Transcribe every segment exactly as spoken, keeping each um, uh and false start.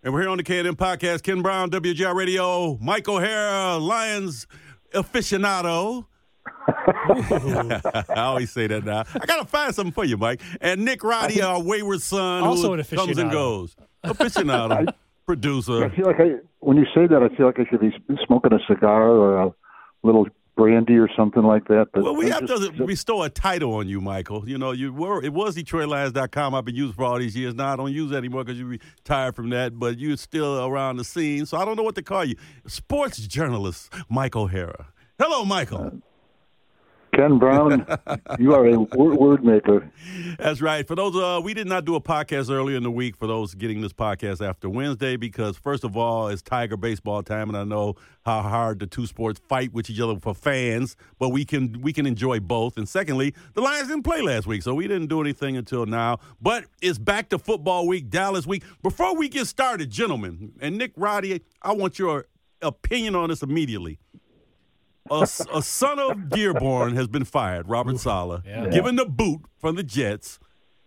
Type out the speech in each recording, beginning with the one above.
And we're here on the K and M Podcast. Ken Brown, W G R Radio. Michael O'Hara, Lions aficionado. I always say that now. I got to find something for you, Mike. And Nick Roddy, our wayward son, also who an comes and goes. Aficionado, producer. I feel like I, when you say that, I feel like I should be smoking a cigar or a little brandy or something like that. But well, we I'm have just, to bestow a title on you, Michael. You know, you were it was Detroit Lions dot com. I've been using for all these years. Now I don't use it anymore because you retired from that, but you're still around the scene. So I don't know what to call you. Sports journalist Michael O'Hara. Hello, Michael. Uh, Ken Brown, you are a word, word maker. That's right. For those, uh, we did not do a podcast earlier in the week for those getting this podcast after Wednesday because, first of all, it's Tiger baseball time, and I know how hard the two sports fight with each other for fans, but we can we can enjoy both. And secondly, the Lions didn't play last week, so we didn't do anything until now. But it's back to football week, Dallas week. Before we get started, gentlemen, and Nick Roddy, I want your opinion on this immediately. A, a son of Dearborn has been fired, Robert Saleh, yeah. given the boot from the Jets.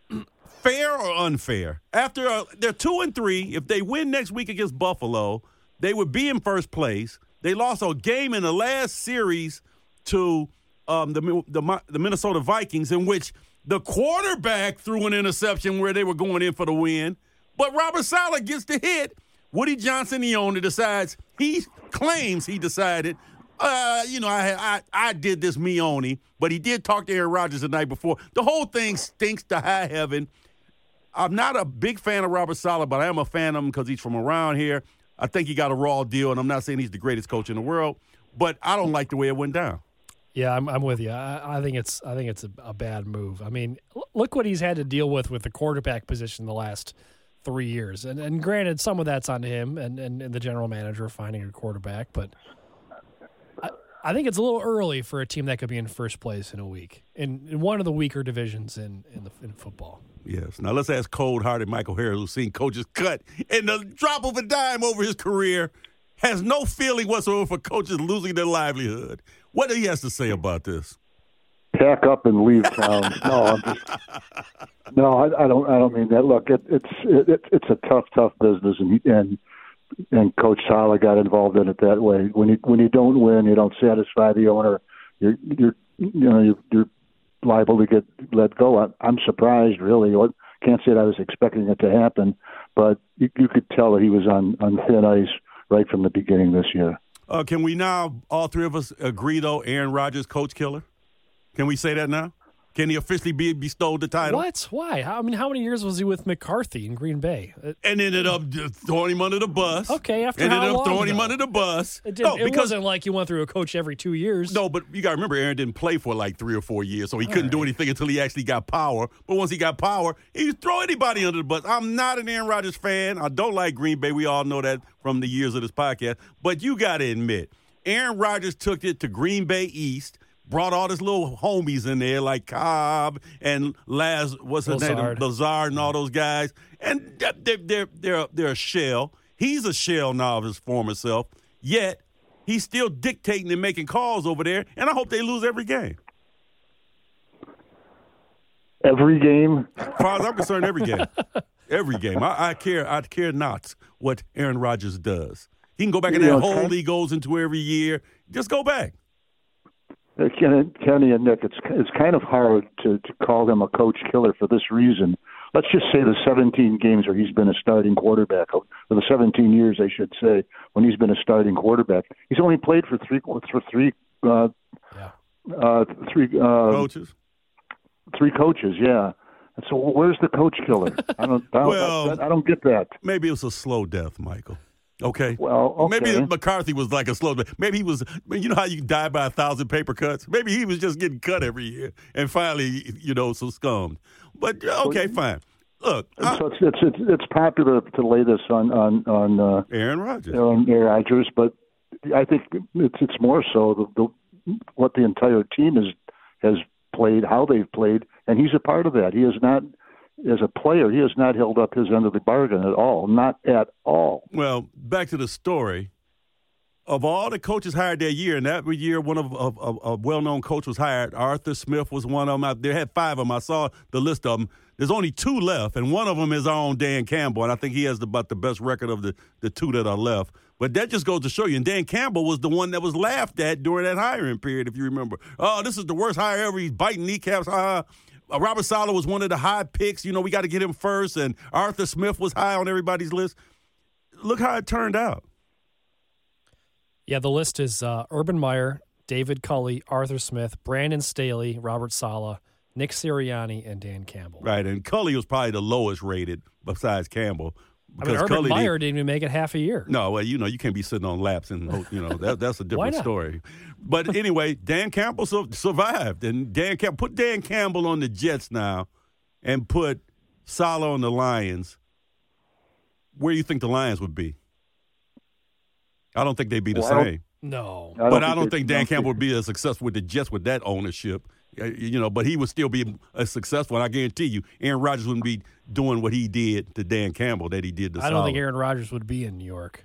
Fair or unfair? After uh, they're two and three, if they win next week against Buffalo, they would be in first place. They lost a game in the last series to um, the, the the Minnesota Vikings, in which the quarterback threw an interception where they were going in for the win. But Robert Saleh gets the hit. Woody Johnson, the owner, decides he claims he decided. Uh, you know, I, I I did this me only, but he did talk to Aaron Rodgers the night before. The whole thing stinks to high heaven. I'm not a big fan of Robert Saleh, but I am a fan of him because he's from around here. I think he got a raw deal, and I'm not saying he's the greatest coach in the world, but I don't like the way it went down. Yeah, I'm, I'm with you. I, I think it's I think it's a, a bad move. I mean, look what he's had to deal with with the quarterback position the last three years. And, and granted, some of that's on him and, and, and the general manager finding a quarterback, but I, I think it's a little early for a team that could be in first place in a week, in, in one of the weaker divisions in, in, the, in football. Yes. Now let's ask cold-hearted Michael O'Hara, who's seen coaches cut in the drop of a dime over his career, has no feeling whatsoever for coaches losing their livelihood. What do he has to say about this? Pack up and leave town. No, I'm just. No, I, I don't. I don't mean that. Look, it, it's it, it's a tough, tough business, and and and Coach Saleh got involved in it that way. When you when you don't win, you don't satisfy the owner. You're you're you know you're, you're liable to get let go. I, I'm surprised, really. I can't say that I was expecting it to happen, but you, you could tell that he was on on thin ice right from the beginning this year. Uh, can we now, all three of us, agree, though, Aaron Rodgers, coach killer? Can we say that now? Can he officially be bestowed the title? What? Why? How, I mean, how many years was he with McCarthy in Green Bay? And ended up throwing him under the bus. Okay, after ended how up long, throwing him though? under the bus. It, didn't, no, it because, wasn't like he went through a coach every two years. No, but you got to remember, Aaron didn't play for like three or four years, so he All couldn't right. do anything until he actually got power. But once he got power, he would throw anybody under the bus. I'm not an Aaron Rodgers fan. I don't like Green Bay. We all know that from the years of this podcast. But you got to admit, Aaron Rodgers took it to Green Bay East, brought all his little homies in there like Cobb and Laz, what's his name, Lazard. Lazard and all those guys, and they're they're they're they're a shell. He's a shell now of his former self. Yet he's still dictating and making calls over there, and I hope they lose every game. Every game. As far as I'm concerned, every game, every game. I, I care. I care not what Aaron Rodgers does. He can go back in You that know, hole Ken- he goes into every year. Just go back. Uh, Ken, Kenny and Nick, it's it's kind of hard to, to call him a coach killer for this reason. Let's just say the seventeen games where he's been a starting quarterback, or the seventeen years, I should say, when he's been a starting quarterback. He's only played for three for three uh, Yeah. uh, three uh, Coaches. three coaches. Yeah. And so where's the coach killer? I don't. I don't, Well- I, I don't get that. Maybe it was a slow death, Michael. Okay. Well, okay. Maybe McCarthy was like a slow death. Maybe he was. You know how you die by a thousand paper cuts? Maybe he was just getting cut every year and finally, you know, succumbed. But okay, fine. Look, And I, so it's, it's it's it's popular to lay this on on on uh, Aaron Rodgers. on Aaron Rodgers, but I think it's it's more so the, the what the entire team has has played, how they've played, and he's a part of that. He has not, as a player, he has not held up his end of the bargain at all, not at all. Well, back to the story. of all the coaches hired that year, and that year one of, of, of a well-known coach was hired. Arthur Smith was one of them. They had five of them. I saw the list of them. There's only two left, and one of them is our own Dan Campbell, and I think he has about the best record of the, the two that are left. But that just goes to show you. And Dan Campbell was the one that was laughed at during that hiring period, if you remember. Oh, this is the worst hire ever. He's biting kneecaps. Uh, Robert Saleh was one of the high picks. You know, we got to get him first. And Arthur Smith was high on everybody's list. Look how it turned out. Yeah, the list is uh, Urban Meyer, David Culley, Arthur Smith, Brandon Staley, Robert Saleh, Nick Sirianni, and Dan Campbell. Right, and Culley was probably the lowest rated besides Campbell. I mean, Urban Culley Meyer didn't even make it half a year. No, well, you know, you can't be sitting on laps, and you know that, that's a different story. But anyway, Dan Campbell su- survived, and Dan Cam- put Dan Campbell on the Jets now, and put Saleh on the Lions. Where do you think the Lions would be? I don't think they'd be the well, same. No, I but think I don't think Dan don't Campbell think- would be as successful with the Jets with that ownership. Uh, You know, but he would still be as successful. And I guarantee you, Aaron Rodgers wouldn't be doing what he did to Dan Campbell that he did to I don't Saleh. think Aaron Rodgers would be in New York.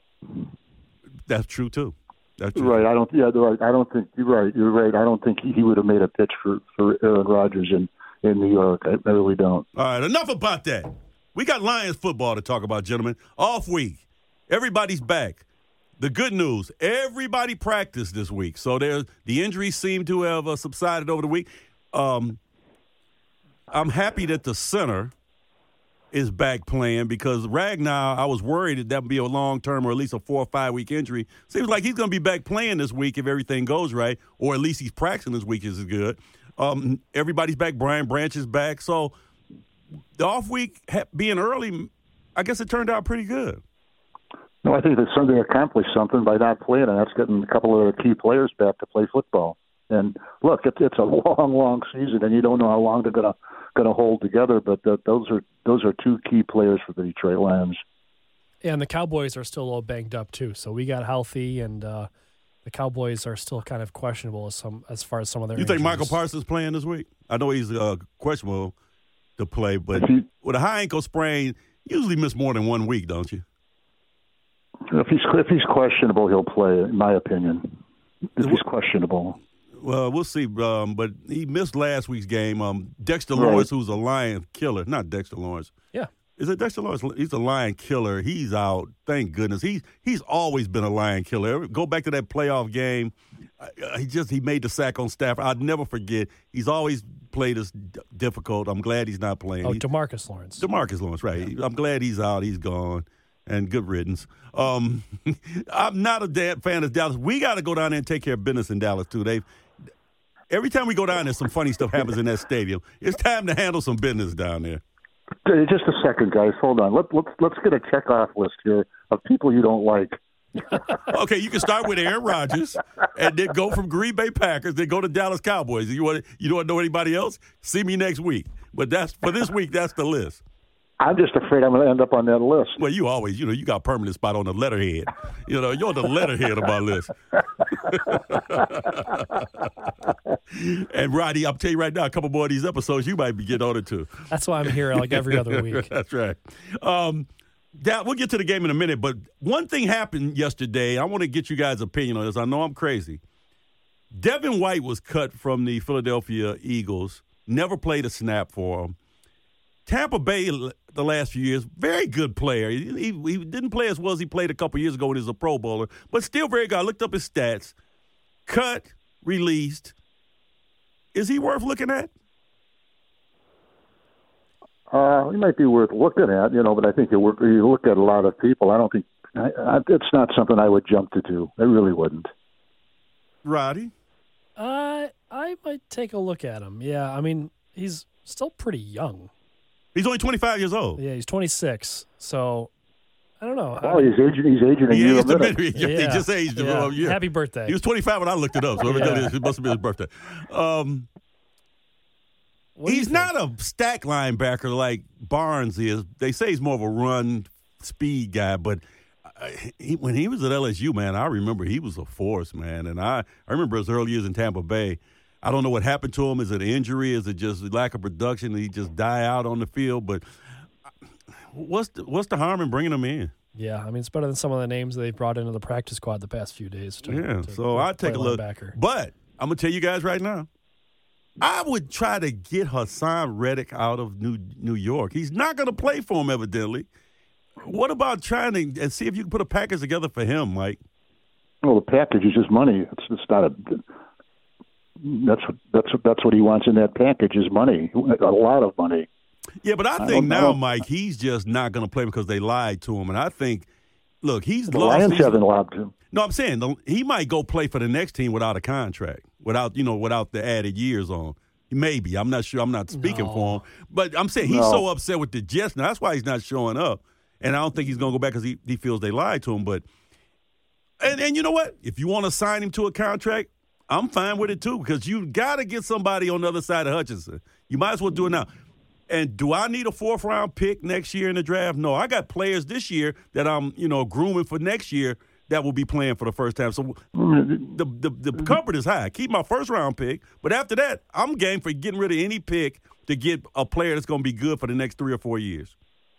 That's true too. That's true. Right. I don't. Yeah. Right. I don't think you're right. You're right. I don't think he, he would have made a pitch for, for Aaron Rodgers in, in New York. I, I really don't. All right, enough about that. We got Lions football to talk about, gentlemen. Off week. Everybody's back. The good news, everybody practiced this week. So there, the injuries seem to have uh, subsided over the week. Um, I'm happy that the center is back playing because Ragnar, I was worried that that would be a long-term or at least a four or five-week injury. Seems like he's going to be back playing this week if everything goes right, or at least he's practicing this week is good. Um, everybody's back. Brian Branch is back. So the off week ha- being early, I guess it turned out pretty good. No, I think that Sunday accomplished something by not playing, and that's getting a couple of the key players back to play football. And look, it's it's a long, long season, and you don't know how long they're gonna gonna hold together. But the, those are those are two key players for the Detroit Lions. Yeah, and the Cowboys are still a little banged up too. So we got healthy, and uh, the Cowboys are still kind of questionable as some as far as some of their. You think injuries. Michael Parsons playing this week? I know he's uh, questionable to play, but he, with a high ankle sprain, you usually miss more than one week, don't you? If he's if he's questionable, he'll play. In my opinion, if he's questionable. Well, we'll see. Um, but he missed last week's game. Um, Dexter Right. Lawrence, who's a Lion killer, not Dexter Lawrence. Yeah. Is it Dexter Lawrence? He's a Lion killer. He's out. Thank goodness. He's he's always been a Lion killer. Go back to that playoff game. Uh, he just he made the sack on Stafford. I'd never forget. He's always played us d- difficult. I'm glad he's not playing. Oh, He- DeMarcus Lawrence. DeMarcus Lawrence, right. I'm glad he's out. He's gone. And good riddance. Um, I'm not a da- fan of Dallas. We got to go down there and take care of business in Dallas, too. They Every time we go down there, some funny stuff happens in that stadium. It's time to handle some business down there. Hey, just a second, guys. Hold on. Let, let's let's get a checkoff list here of people you don't like. Okay, you can start with Aaron Rodgers and then go from Green Bay Packers, then go to Dallas Cowboys. You want you don't want to know anybody else? See me next week. But that's for this week, that's the list. I'm just afraid I'm going to end up on that list. Well, you always, you know, you got a permanent spot on the letterhead. You know, you're on the letterhead of my list. And, Roddy, I'll tell you right now, a couple more of these episodes, you might be getting on it, too. That's why I'm here like every other week. That's right. Um, that, we'll get to the game in a minute, but one thing happened yesterday. I want to get you guys' opinion on this. I know I'm crazy. Devin White was cut from the Philadelphia Eagles, never played a snap for them. Tampa Bay, the last few years, very good player. He, he, he didn't play as well as he played a couple years ago when he was a Pro Bowler, but still very good. I looked up his stats. Cut, released. Is he worth looking at? Uh, he might be worth looking at, you know, but I think you, work, you look at a lot of people. I don't think I, I, it's not something I would jump to do. I really wouldn't. Roddy? Uh, I might take a look at him. Yeah, I mean, he's still pretty young. He's only twenty-five years old. Yeah, he's twenty-six. So, I don't know. Well, he's aging. He's aging a He year a aged a minute. minute. He Yeah. just aged a Yeah. whole year. Happy birthday. He was twenty-five when I looked it up, so evidently it must have been his birthday. Um, What do you he's think? not a stack linebacker like Barnes is. They say he's more of a run speed guy, but uh, he, when he was at L S U, man, I remember he was a force, man. And I, I remember his early years in Tampa Bay. I don't know what happened to him. Is it an injury? Is it just lack of production? Did he just die out on the field? But what's the, what's the harm in bringing him in? Yeah, I mean, it's better than some of the names they've brought into the practice squad the past few days. To, yeah, to so I'll take a look. Linebacker. But I'm going to tell you guys right now, I would try to get Hassan Reddick out of New New York. He's not going to play for him, evidently. What about trying to and see if you can put a package together for him, Mike? Well, the package is just money. It's, it's not a. That's that's that's what he wants in that package is money, a lot of money. Yeah, but I I think don't now, know. Mike, he's just not going to play because they lied to him. And I think, look, he's The lost. Lions he's- haven't lobbed him. No, I'm saying the- he might go play for the next team without a contract, without you know, without the added years on. Maybe I'm not sure. I'm not speaking No. for him, but I'm saying he's No. so upset with the Jets now. That's why he's not showing up, and I don't think he's going to go back because he, he feels they lied to him. But and and you know what? If you want to sign him to a contract, I'm fine with it too because you got to get somebody on the other side of Hutchinson. You might as well do it now. And do I need a fourth round pick next year in the draft? No, I got players this year that I'm you know grooming for next year that will be playing for the first time. So the the, the comfort is high. Keep my first round pick, but after that, I'm game for getting rid of any pick to get a player that's going to be good for the next three or four years.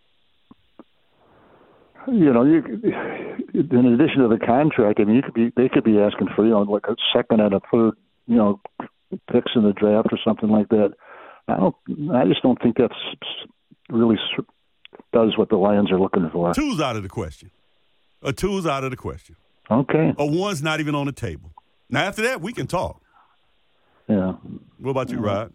You know, you, in addition to the contract, I mean, you could be they could be asking for you know like a second and a third, you know, picks in the draft or something like that. I don't. I just don't think that's really does what the Lions are looking for. Two's out of the question. A two's out of the question. Okay. A one's not even on the table. Now after that, we can talk. Yeah. What about you, Rod?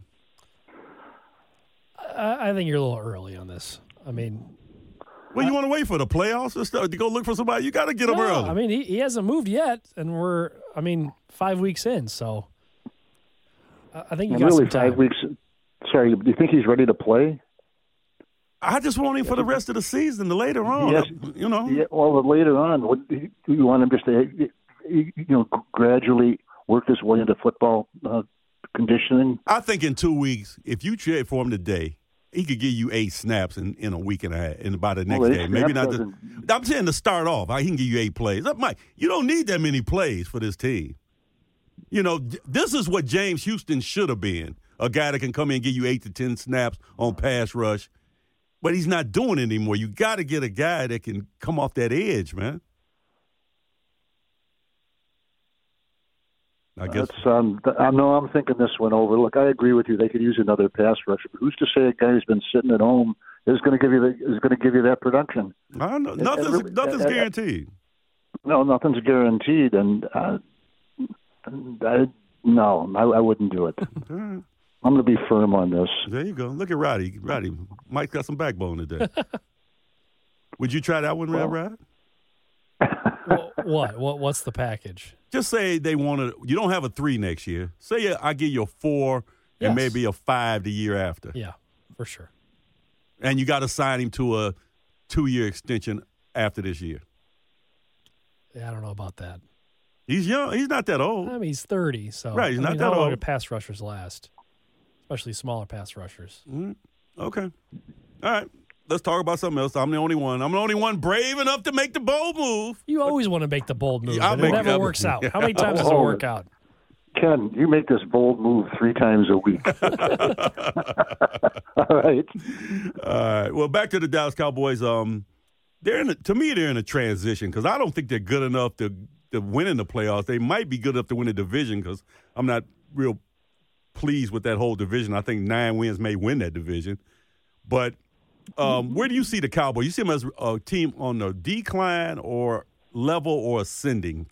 I, I think you're a little early on this. I mean, Well, you want to wait for the playoffs or stuff to go look for somebody? You got to get them no, early. I mean, he, he hasn't moved yet, and we're, I mean, five weeks in, so I I think you And got really, some time. five weeks. Sorry, do you think he's ready to play? I just want him for the rest of the season, the later on. Yes. You know. Yeah. Well, later on, what, do you want him just to, you know, gradually work his way into football uh, conditioning? I think in two weeks, if you trade for him today, he could give you eight snaps in, in a week and a half, in about the next Well, eight game. Maybe snaps not. The, doesn't- I'm saying to start off, he can give you eight plays. Look, Mike, you don't need that many plays for this team. You know, this is what James Houston should have been, a guy that can come in and give you eight to ten snaps on pass rush. But he's not doing it anymore. You got to get a guy that can come off that edge, man. I guess. That's, um, th- I know I'm thinking this one over. Look, I agree with you. They could use another pass rusher. But who's to say a guy who's been sitting at home is going to give you the, is going to give you that production? I don't know. and Nothing's, really- nothing's and- guaranteed. No, nothing's guaranteed, and uh, I, no, I, I wouldn't do it. All right. I'm going to be firm on this. There you go. Look at Roddy. Roddy, Mike's got some backbone today. Would you try that one, Well- Rod? Wha- what? What? What's the package? Just say they want to. You don't have a three next year. Say I give you a four and Yes. maybe a five the year after, Yeah, for sure. and you got to sign him to a two-year extension after this year. Yeah, I don't know about that. He's young. He's not that old. I mean, he's thirty, so Right, he's I not mean, that how long old. do pass rushers last? Especially smaller pass rushers. Mm, okay. All right. Let's talk about something else. I'm the only one. I'm the only one brave enough to make the bold move. You always want to make the bold move, Yeah, I'll but it make- never I'll- works out. How many times does it Oh. work out? Ken, you make this bold move three times a week. All right. All right. Well, back to the Dallas Cowboys. Um, they're in a, to me, they're in a transition because I don't think they're good enough to to win in the playoffs. They might be good enough to win the division because I'm not real pleased with that whole division. I think nine wins may win that division. But um, where do you see the Cowboys? You see them as a team on the decline or level or ascending?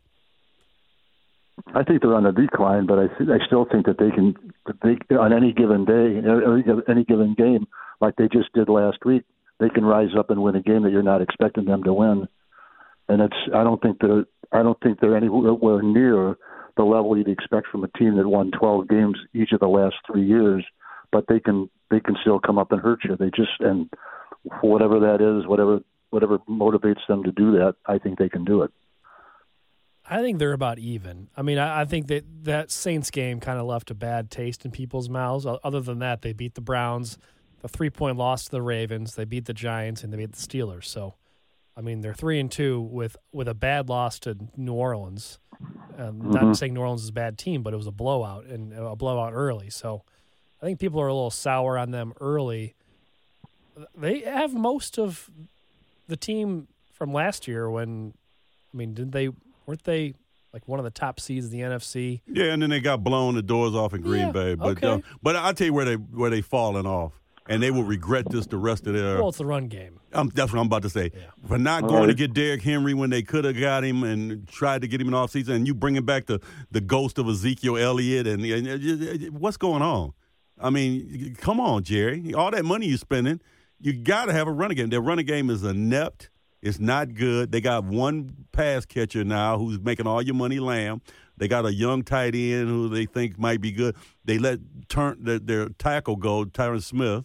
I think they're on a decline, but I th- I still think that they can, that they on any given day, or any given game, like they just did last week, they can rise up and win a game that you're not expecting them to win. And it's I don't think they're I don't think they're anywhere near the level you'd expect from a team that won twelve games each of the last three years. But they can they can still come up and hurt you. They just and whatever that is, whatever whatever motivates them to do that, I think they can do it. I think they're about even. I mean, I, I think that that Saints game kind of left a bad taste in people's mouths. Other than that, they beat the Browns, the three-point loss to the Ravens, they beat the Giants, and they beat the Steelers. So, I mean, they're three and two with with a bad loss to New Orleans. Um, Mm-hmm. Not saying New Orleans is a bad team, but it was a blowout and a blowout early. So, I think people are a little sour on them early. They have most of the team from last year when, I mean, didn't they, weren't they like one of the top seeds in the N F C? Yeah, and then they got blown the doors off in Green Yeah, Bay. But okay. uh, but I'll tell you where they where they falling off, and they will regret this the rest of their. Well, it's the run game. Um, that's what I'm about to say. Yeah. For not All going to right. get Derrick Henry when they could have got him and tried to get him in offseason, and you bringing back the, the ghost of Ezekiel Elliott, and, and, and what's going on? I mean, come on, Jerry. All that money you're spending, you got to have a running game. Their running game is inept. It's not good. They got one pass catcher now who's making all your money lamb. They got a young tight end who they think might be good. They let turn their, their tackle go, Tyron Smith.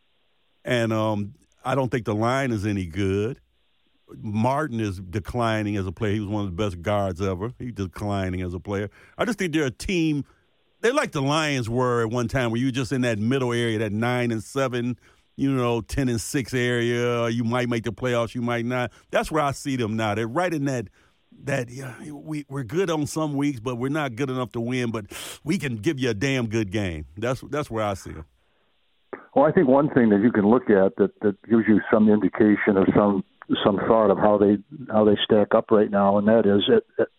And um, I don't think the line is any good. Martin is declining as a player. He was one of the best guards ever. He's declining as a player. I just think they're a team. They're like the Lions were at one time, where you were just in that middle area, that nine and seven, you know, ten and six area. You might make the playoffs, you might not. That's where I see them now. They're right in that. That yeah, we we're good on some weeks, but we're not good enough to win. But we can give you a damn good game. That's that's where I see them. Well, I think one thing that you can look at that, that gives you some indication or some some thought of how they how they stack up right now, and that is at, at,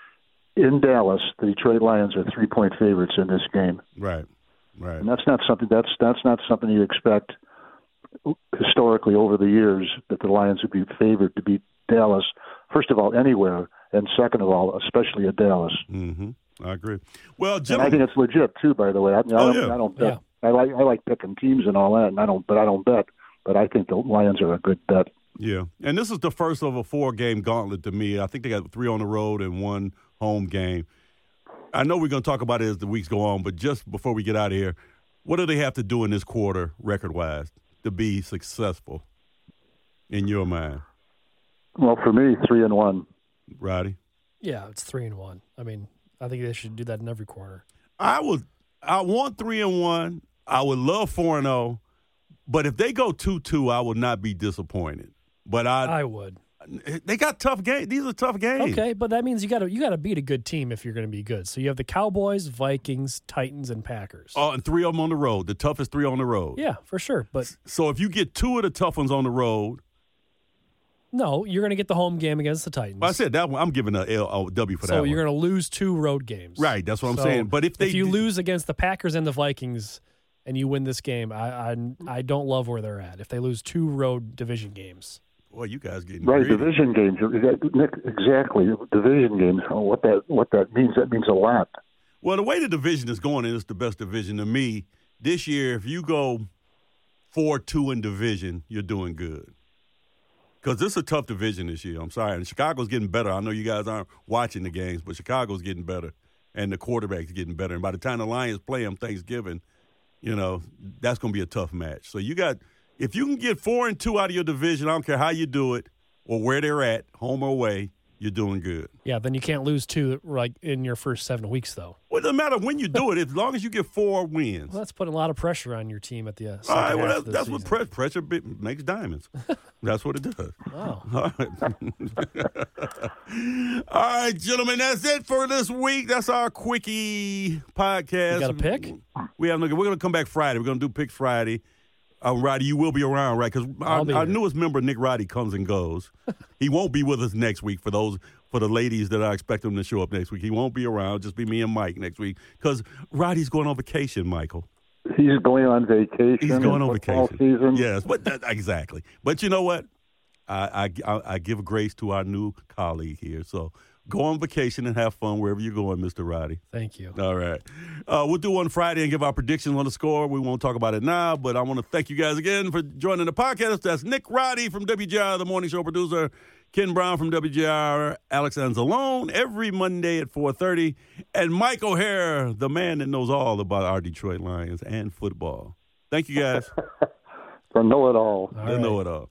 in Dallas, the Detroit Lions are three point favorites in this game. Right, right. And that's not something that's that's not something you expect historically over the years, that the Lions would be favored to beat Dallas. First of all, anywhere, and second of all, especially at Dallas. Mm-hmm. I agree. Well, And gentlemen, I think it's legit too. By the way, I, I, Oh, don't, yeah. I don't bet. I like I like picking teams and all that, and I don't. But I don't bet. But I think the Lions are a good bet. yeah. And this is the first of a four-game gauntlet to me. I think they got three on the road and one home game. I know we're going to talk about it as the weeks go on, but just before we get out of here, what do they have to do in this quarter, record-wise, to be successful in your mind, Well, for me, three and one. Roddy? Yeah, it's three and one. I mean, I think they should do that in every quarter. I would. I want three and one. I would love four and zero, but if they go two two, I would not be disappointed. But I, I would. they got tough games. These are tough games. Okay, but that means you got to you got to beat a good team if you're going to be good. So you have the Cowboys, Vikings, Titans, and Packers. Oh, and three of them on the road. The toughest three on the road. Yeah, for sure. But So if you get two of the tough ones on the road, no, you're going to get the home game against the Titans. well, I said that one. I'm giving a L, a W for so that one. you're going to lose two road games. Right, that's what I'm So saying. But if they if you d- lose against the Packers and the Vikings and you win this game, I I, I don't love where they're at. If they lose two road division games. Boy, you guys getting Right, greedy. division games. Nick, exactly, division games. Oh, what that what that means? That means a lot. Well, the way the division is going, and it's the best division to me this year. If you go four two in division, you're doing good. Because this is a tough division this year. I'm sorry. And Chicago's getting better. I know you guys aren't watching the games, but Chicago's getting better, and the quarterback's getting better. And by the time the Lions play them Thanksgiving, you know, that's going to be a tough match. So you got – if you can get four and two out of your division, I don't care how you do it or where they're at, home or away, you're doing good. Yeah, then you can't lose two like in your first seven weeks, though. Well, it doesn't matter when you do it, as long as you get four wins. Well, that's putting a lot of pressure on your team at the uh, second All right, well, half that's, of the that's what season. pre- pressure bi- makes diamonds. That's what it does. Wow. All right. All right, gentlemen, that's it for this week. That's our quickie podcast. You got a pick? We have. We're going to come back Friday. We're going to do Pick Friday. Uh, Roddy, you will be around, right? Because our, I'll be our here. newest member, Nick Roddy, comes and goes. He won't be with us next week for those for the ladies that I expect him to show up next week. He won't be around. Just be me and Mike next week because Roddy's going on vacation, Michael. He's going on vacation. He's going in on football vacation. Season. Yes, but that, exactly. But you know what? I, I I I give grace to our new colleague here. So go on vacation and have fun wherever you're going, Mister Roddy. Thank you. All right. Uh, we'll do one Friday and give our predictions on the score. We won't talk about it now, but I want to thank you guys again for joining the podcast. That's Nick Roddy from W G R, the morning show producer, Ken Brown from W G R, Alex Anzalone every Monday at four thirty, and Mike O'Hare, the man that knows all about our Detroit Lions and football. Thank you guys. For know it all. All They right. know it all.